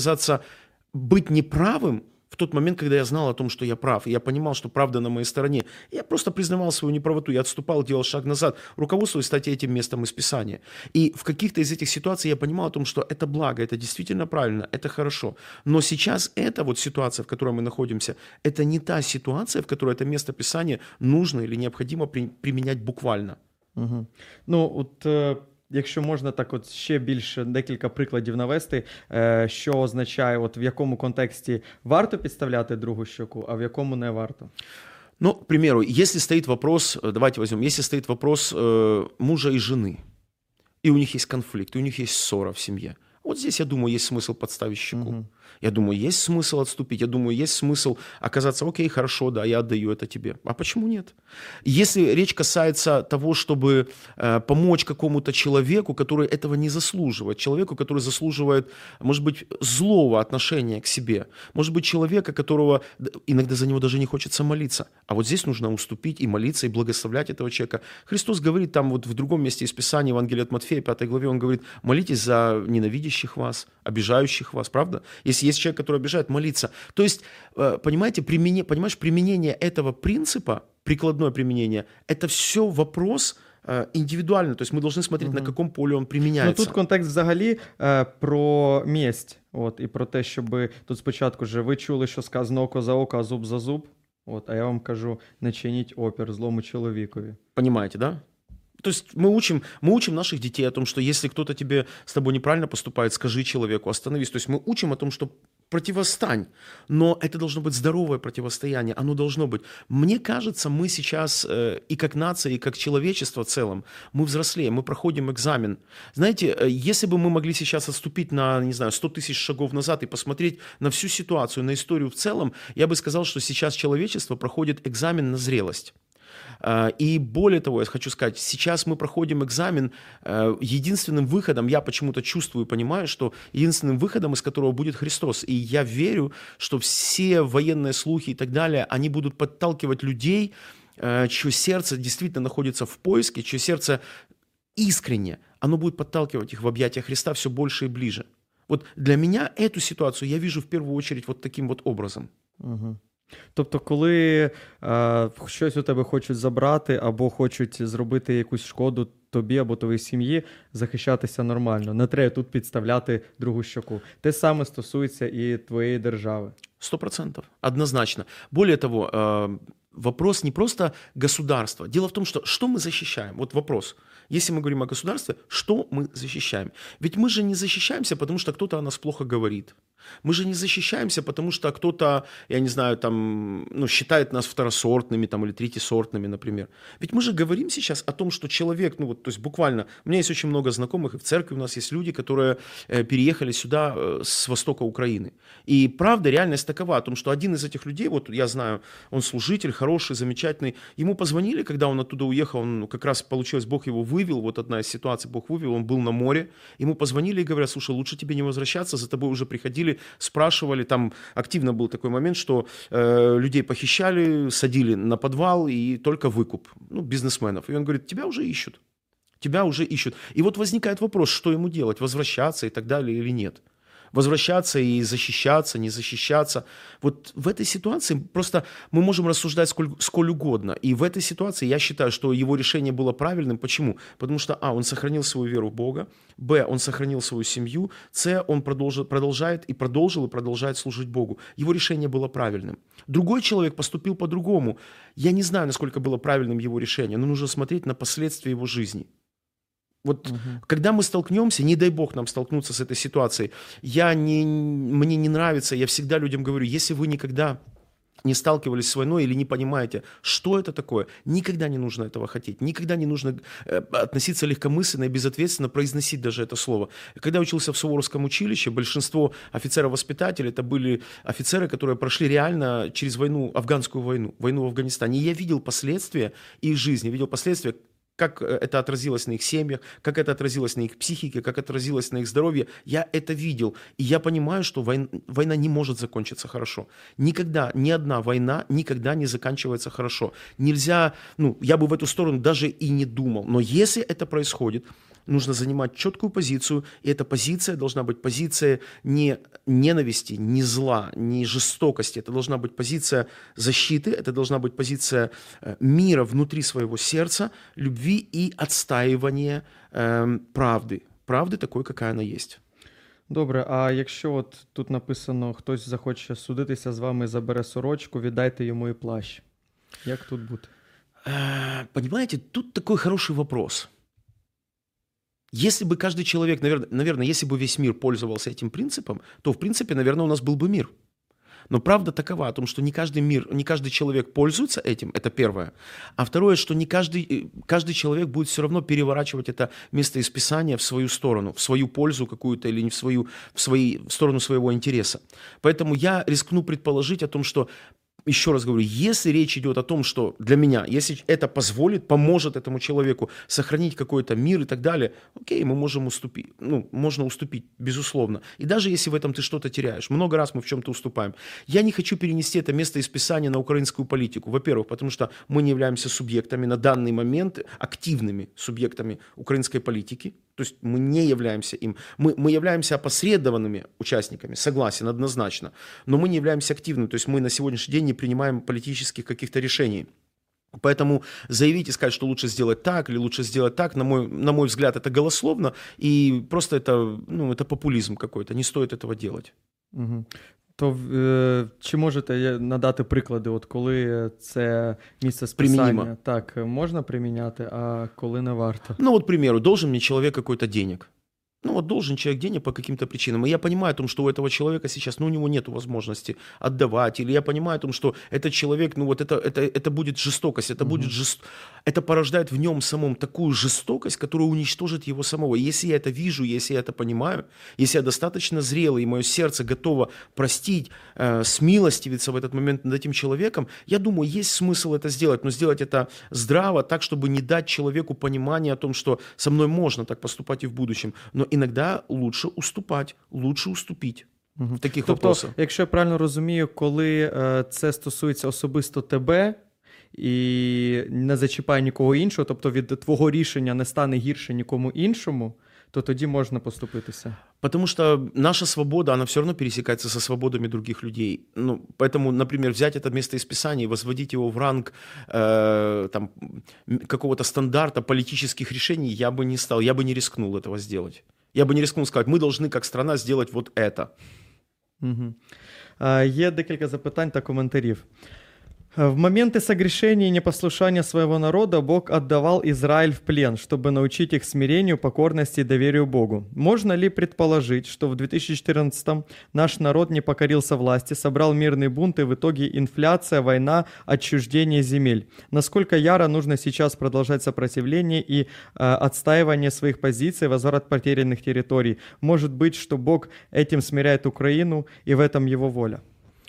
быть неправым в тот момент, когда я знал о том, что я прав, и я понимал, что правда на моей стороне. Я просто признавал свою неправоту, я отступал, делал шаг назад, руководствуясь, кстати, этим местом из Писания. И в каких-то из этих ситуаций я понимал о том, что это благо, это действительно правильно, это хорошо. Но сейчас эта вот ситуация, в которой мы находимся, это не та ситуация, в которой это место Писания нужно или необходимо применять буквально. Угу. Ну, от... Якщо можна так от ще більше декілька прикладів навести, що означає, от в якому контексті варто підставляти другу щоку, а в якому не варто? Ну, к примеру, если стоит вопрос, давайте возьмем, если стоит вопрос мужа и жены, и у них есть конфликт, и у них есть ссора в семье, вот здесь, я думаю, есть смысл подставить щеку. Угу. Я думаю, есть смысл отступить. Я думаю, есть смысл оказаться: окей, хорошо, да, я отдаю это тебе. А почему нет? Если речь касается того, чтобы помочь какому-то человеку, который этого не заслуживает, человеку, который заслуживает, может быть, злого отношения к себе, может быть, человека, которого иногда за него даже не хочется молиться. А вот здесь нужно уступить и молиться, и благословлять этого человека. Христос говорит там вот в другом месте из Писания, Евангелие от Матфея, 5 главе, он говорит: молитесь за ненавидящих вас, обижающих вас, правда? Если есть человек, который обижает, молиться. То есть, понимаете, применение этого принципа, прикладное применение, это все вопрос индивидуальный. То есть мы должны смотреть, на каком поле он применяется. Ну, тут контекст взагалі про месть. От, і про те, щоб тут спочатку же ви чули, що сказано око за око, а зуб за зуб. От, а я вам кажу, не чиніть опір злому чоловікові. Понимаете, да? То есть мы учим наших детей о том, что если кто-то с тобой неправильно поступает, скажи человеку, остановись. То есть мы учим о том, что противостань. Но это должно быть здоровое противостояние. Оно должно быть. Мне кажется, мы сейчас и как нация, и как человечество в целом, мы взрослеем, мы проходим экзамен. Знаете, если бы мы могли сейчас отступить на, не знаю, 100 тысяч шагов назад и посмотреть на всю ситуацию, на историю в целом, я бы сказал, что сейчас человечество проходит экзамен на зрелость. И более того, я хочу сказать, сейчас мы проходим экзамен, единственным выходом, я почему-то чувствую и понимаю, что единственным выходом, из которого будет Христос. И я верю, что все военные слухи и так далее, они будут подталкивать людей, чье сердце действительно находится в поиске, чье сердце искренне, оно будет подталкивать их в объятия Христа все больше и ближе. Вот для меня эту ситуацию я вижу в первую очередь вот таким вот образом. Угу. Тобто, коли щось у тебе хочуть забрати або хочуть зробити якусь шкоду тобі або твоїй сім'ї, захищатися нормально. Не треба тут підставляти другу щоку. Те саме стосується і твоєї держави. 100%. Однозначно. Более того, вопрос не просто государства. Дело в том, что мы защищаем? Вот вопрос. Если мы говорим о государстве, что мы защищаем? Ведь мы же не защищаемся, потому что кто-то о нас плохо говорит. Мы же не защищаемся, потому что кто-то, я не знаю, там, считает нас второсортными там, или третьесортными, например. Ведь мы же говорим сейчас о том, что человек, то есть буквально, у меня есть очень много знакомых, и в церкви у нас есть люди, которые переехали сюда с востока Украины. И правда, реальность такова, о том, что один из этих людей, вот я знаю, он служитель, хороший, замечательный, ему позвонили, когда он оттуда уехал, он как раз получилось, Бог его вывел, вот одна из ситуаций, Бог вывел, он был на море, ему позвонили и говорят: слушай, лучше тебе не возвращаться, за тобой уже приходили, спрашивали, там активно был такой момент, что людей похищали, садили на подвал и только выкуп, бизнесменов. И он говорит: тебя уже ищут. Тебя уже ищут. И вот возникает вопрос, что ему делать, возвращаться и так далее или нет. Возвращаться и защищаться, не защищаться. Вот в этой ситуации просто мы можем рассуждать сколь угодно. И в этой ситуации я считаю, что его решение было правильным. Почему? Потому что, он сохранил свою веру в Бога, б, он сохранил свою семью, с, он продолжает и продолжает служить Богу. Его решение было правильным. Другой человек поступил по-другому. Я не знаю, насколько было правильным его решение, но нужно смотреть на последствия его жизни. Вот когда мы столкнемся, не дай Бог нам столкнуться с этой ситуацией, мне не нравится, я всегда людям говорю, если вы никогда не сталкивались с войной или не понимаете, что это такое, никогда не нужно этого хотеть, никогда не нужно относиться легкомысленно и безответственно, произносить даже это слово. Когда я учился в Суворовском училище, большинство офицеров-воспитателей это были офицеры, которые прошли реально через войну, афганскую войну, войну в Афганистане. И я видел последствия их жизни, видел последствия, как это отразилось на их семьях, как это отразилось на их психике, как это отразилось на их здоровье. Я это видел. И я понимаю, что война не может закончиться хорошо. Никогда, ни одна война никогда не заканчивается хорошо. Нельзя, я бы в эту сторону даже и не думал. Но если это происходит, нужно занимать четкую позицию, и эта позиция должна быть позиция не ненависти, не зла, не жестокости. Это должна быть позиция защиты, это должна быть позиция мира внутри своего сердца, любви и отстаивания правды. Правды такой, какая она есть. Добре, а якщо от тут написано, хтось захоче судитися з вами, забере сорочку, віддайте йому і плащ. Як тут бути? Понимаете, тут такой хороший вопрос. Если бы каждый человек, наверное, если бы весь мир пользовался этим принципом, то, в принципе, наверное, у нас был бы мир. Но правда такова о том, что не каждый человек пользуется этим, это первое. А второе, что не каждый человек будет все равно переворачивать это место из Писания в свою сторону, в свою пользу какую-то или в сторону своего интереса. Поэтому я рискну предположить о том, что, еще раз говорю, если речь идет о том, что для меня, если это поможет этому человеку сохранить какой-то мир и так далее, окей, мы можем уступить, можно уступить, безусловно. И даже если в этом ты что-то теряешь, много раз мы в чем-то уступаем. Я не хочу перенести это место из Писания на украинскую политику. Во-первых, потому что мы не являемся субъектами на данный момент, активными субъектами украинской политики. То есть мы не являемся им. Мы являемся опосредованными участниками, согласен, однозначно. Но мы не являемся активными. То есть мы на сегодняшний день не принимаем политических каких-то решений. Поэтому заявить и сказать, что лучше сделать так или лучше сделать так, на мой взгляд, это голословно. И просто это популизм какой-то. Не стоит этого делать. Угу. То чи можете надати приклади, от коли це місце списання так можна приміняти, а коли не варто? К примеру, должен мне человек какой-то денег. Должен человек денег по каким-то причинам. И я понимаю о том, что у этого человека сейчас, у него нет возможности отдавать. Или я понимаю о том, что этот человек, это будет жестокость. Это порождает в нем самом такую жестокость, которая уничтожит его самого. И если я это вижу, если я это понимаю, если я достаточно зрелый, и мое сердце готово простить, смилостивиться в этот момент над этим человеком, я думаю, есть смысл это сделать. Но сделать это здраво, так, чтобы не дать человеку понимания о том, что со мной можно так поступать и в будущем. Но іноді лучше уступити в таких вопросах. Тобто, якщо я правильно розумію, коли це стосується особисто тебе і не зачіпає нікого іншого, тобто від твого рішення не стане гірше нікому іншому, то тоді можна поступитися. Потому что наша свобода, она все равно пересекается со свободами других людей. Ну, поэтому, например, взять это место из Писания и возводить его в ранг там, какого-то стандарта политических решений я бы не стал, я бы не рискнул этого сделать. Я бы не рискнул сказать, мы должны как страна сделать вот это. Угу. Є декілька запитань та коментарів. В моменты согрешения и непослушания своего народа Бог отдавал Израиль в плен, чтобы научить их смирению, покорности и доверию Богу. Можно ли предположить, что в 2014-м наш народ не покорился власти, собрал мирный бунт и в итоге инфляция, война, отчуждение земель? Насколько яро нужно сейчас продолжать сопротивление и отстаивание своих позиций, возврат потерянных территорий? Может быть, что Бог этим смиряет Украину и в этом его воля?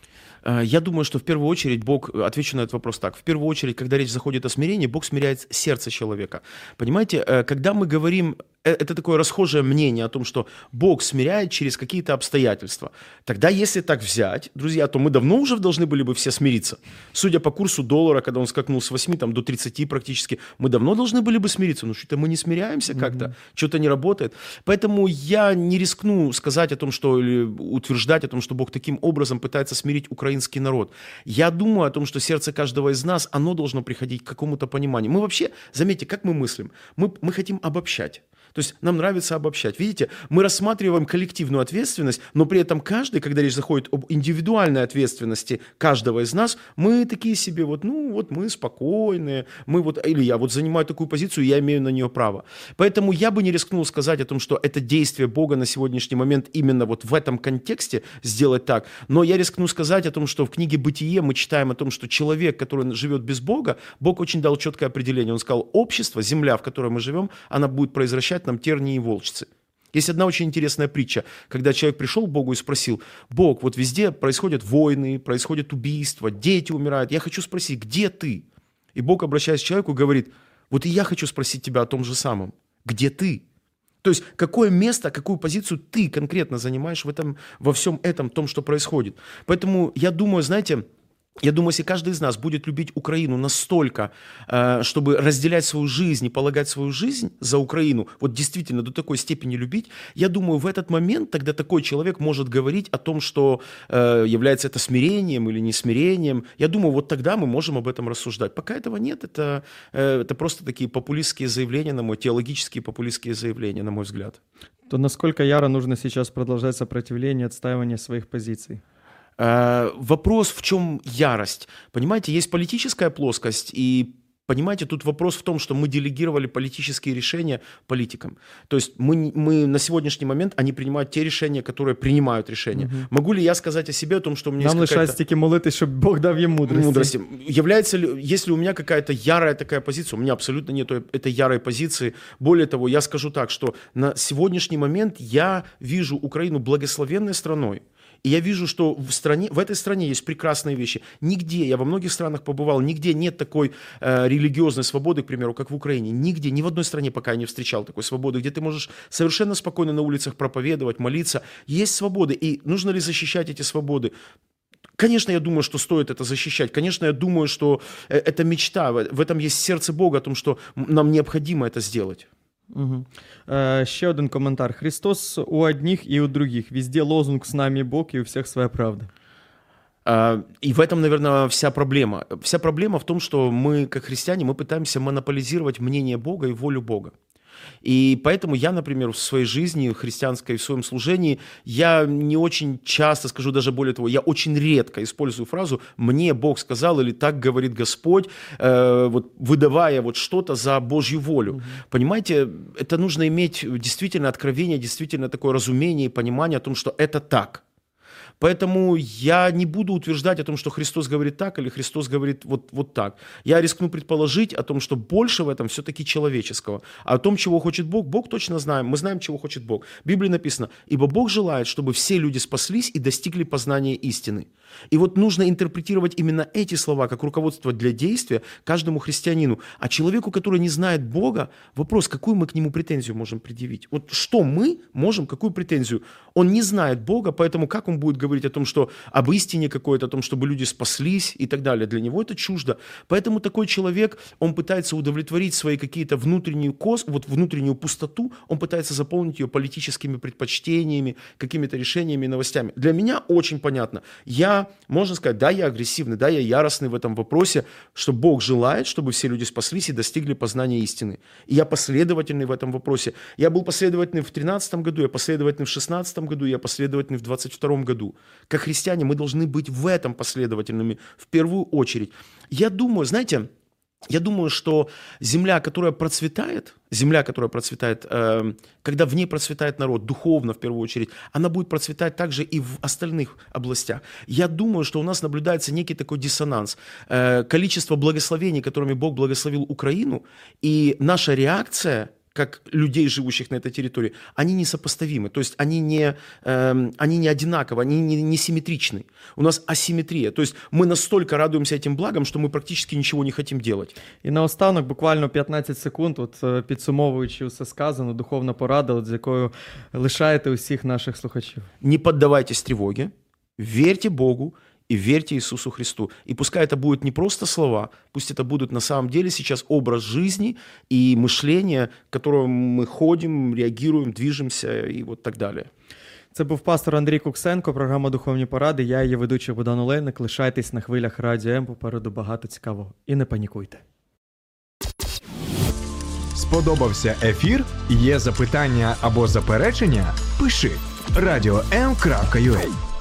Я думаю, что в первую очередь Бог, отвечу на этот вопрос так, в первую очередь, когда речь заходит о смирении, Бог смиряет сердце человека. Понимаете, когда мы говорим, это такое расхожее мнение о том, что Бог смиряет через какие-то обстоятельства. Тогда, если так взять, друзья, то мы давно уже должны были бы все смириться. Судя по курсу доллара, когда он скакнул с 8 там, до 30 практически, мы давно должны были бы смириться. Ну что-то мы не смиряемся как-то, что-то не работает. Поэтому я не рискну сказать о том, что, или утверждать о том, что Бог таким образом пытается смирить украинский народ. Я думаю о том, что сердце каждого из нас, оно должно приходить к какому-то пониманию. Мы вообще, заметьте, как мы мыслим? Мы хотим обобщать. То есть нам нравится обобщать. Видите, мы рассматриваем коллективную ответственность, но при этом каждый, когда речь заходит об индивидуальной ответственности каждого из нас, мы такие себе вот, ну вот мы спокойные, мы вот, или я вот занимаю такую позицию, я имею на нее право. Поэтому я бы не рискнул сказать о том, что это действие Бога на сегодняшний момент именно вот в этом контексте сделать так. Но я рискну сказать о том, что в книге «Бытие» мы читаем о том, что человек, который живет без Бога, Бог очень дал четкое определение. Он сказал, общество, земля, в которой мы живем, она будет произвращать нам тернии и волчцы. Есть одна очень интересная притча, когда человек пришел к Богу и спросил, Бог, вот везде происходят войны, происходят убийства, дети умирают, я хочу спросить, где ты? И Бог, обращаясь к человеку, говорит, вот и я хочу спросить тебя о том же самом, где ты? То есть, какое место, какую позицию ты конкретно занимаешь в этом, во всем этом, том, что происходит. Поэтому я думаю, знаете, если каждый из нас будет любить Украину настолько, чтобы разделять свою жизнь и полагать свою жизнь за Украину, вот действительно до такой степени любить, я думаю, в этот момент тогда такой человек может говорить о том, что является это смирением или не смирением. Я думаю, вот тогда мы можем об этом рассуждать. Пока этого нет, это просто такие популистские заявления, теологические популистские заявления, на мой взгляд. То насколько яро нужно сейчас продолжать сопротивление, отстаивание своих позиций? Вопрос, в чем ярость. Понимаете, есть политическая плоскость, и, понимаете, тут вопрос в том, что мы делегировали политические решения политикам. То есть мы на сегодняшний момент, они принимают те решения, которые принимают решения. Могу ли я сказать о себе, о том, что у меня Нам есть какая-то... лишається тільки молитись, щоб Бог дав їм мудрості. Является ли, если у меня какая-то ярая такая позиция, у меня абсолютно нет этой ярой позиции. Более того, я скажу так, что на сегодняшний момент я вижу Украину благословенной страной. И я вижу, что в этой стране есть прекрасные вещи. Нигде, я во многих странах побывал, нигде нет такой религиозной свободы, к примеру, как в Украине. Нигде, ни в одной стране пока я не встречал такой свободы, где ты можешь совершенно спокойно на улицах проповедовать, молиться. Есть свободы, и нужно ли защищать эти свободы? Конечно, я думаю, что стоит это защищать. Конечно, я думаю, что это мечта. В этом есть сердце Бога, о том, что нам необходимо это сделать. Угу. Ще один коментар. Христос у одних и у других. Везде лозунг «С нами Бог» и у всех своя правда. И в этом, наверное, вся проблема. Вся проблема в том, что мы, как христиане, мы пытаемся монополизировать мнение Бога и волю Бога. И поэтому я, например, в своей жизни христианской, в своем служении, я не очень часто, скажу даже более того, я очень редко использую фразу «мне Бог сказал» или «так говорит Господь», вот, выдавая вот что-то за Божью волю. Понимаете, это нужно иметь действительно откровение, действительно такое разумение и понимание о том, что это так. Поэтому я не буду утверждать о том, что Христос говорит так или Христос говорит вот так. Я рискну предположить о том, что больше в этом все-таки человеческого. А о том, чего хочет Бог, Бог точно знаем. Мы знаем, чего хочет Бог. В Библии написано, ибо Бог желает, чтобы все люди спаслись и достигли познания истины. И вот нужно интерпретировать именно эти слова как руководство для действия каждому христианину. А человеку, который не знает Бога, вопрос, какую мы к нему претензию можем предъявить? Вот что мы можем, какую претензию? Он не знает Бога, поэтому как он будет говорить говорить о том, что об истине какой-то, о том, чтобы люди спаслись и так далее. Для него это чуждо. Поэтому такой человек, он пытается удовлетворить свои какие-то внутреннюю пустоту, он пытается заполнить ее политическими предпочтениями, какими-то решениями и новостями. Для меня очень понятно. Можно сказать, да, я агрессивный, да, я яростный в этом вопросе, что Бог желает, чтобы все люди спаслись и достигли познания истины. И я последовательный в этом вопросе. Я был последовательным в 2013 году, я последовательный в 2016 году, я последовательный в 2022 году. Как христиане мы должны быть в этом последовательными в первую очередь. Я думаю, что земля, которая процветает, когда в ней процветает народ, духовно в первую очередь, она будет процветать также и в остальных областях. Я думаю, что у нас наблюдается некий такой диссонанс. Количество благословений, которыми Бог благословил Украину, и наша реакция, как людей, живущих на этой территории, они несопоставимы. То есть они не одинаковы, они не симметричны. У нас асимметрия. То есть мы настолько радуемся этим благам, що ми практично нічого не хотим делать. І наостанок, буквально 15 секунд, підсумовуючи все сказано, духовна порада, з якою лишаєте усіх наших слухачів. Не поддавайтесь тревоге, верьте Богу, и верьте Иисусу Христу. И пускай это будут не просто слова, пусть это будут на самом деле сейчас образ жизни и мышления, к которому мы ходим, реагируем, движемся и вот так далее. Це був пастор Андрій Куксенко, програма «Духовні поради». Я її ведучий Богдан Олейник. Лишайтесь на хвилях Радіо М, попереду багато цікавого. І не панікуйте. Сподобався ефір? Є запитання або заперечення? Пиши radio.m.ua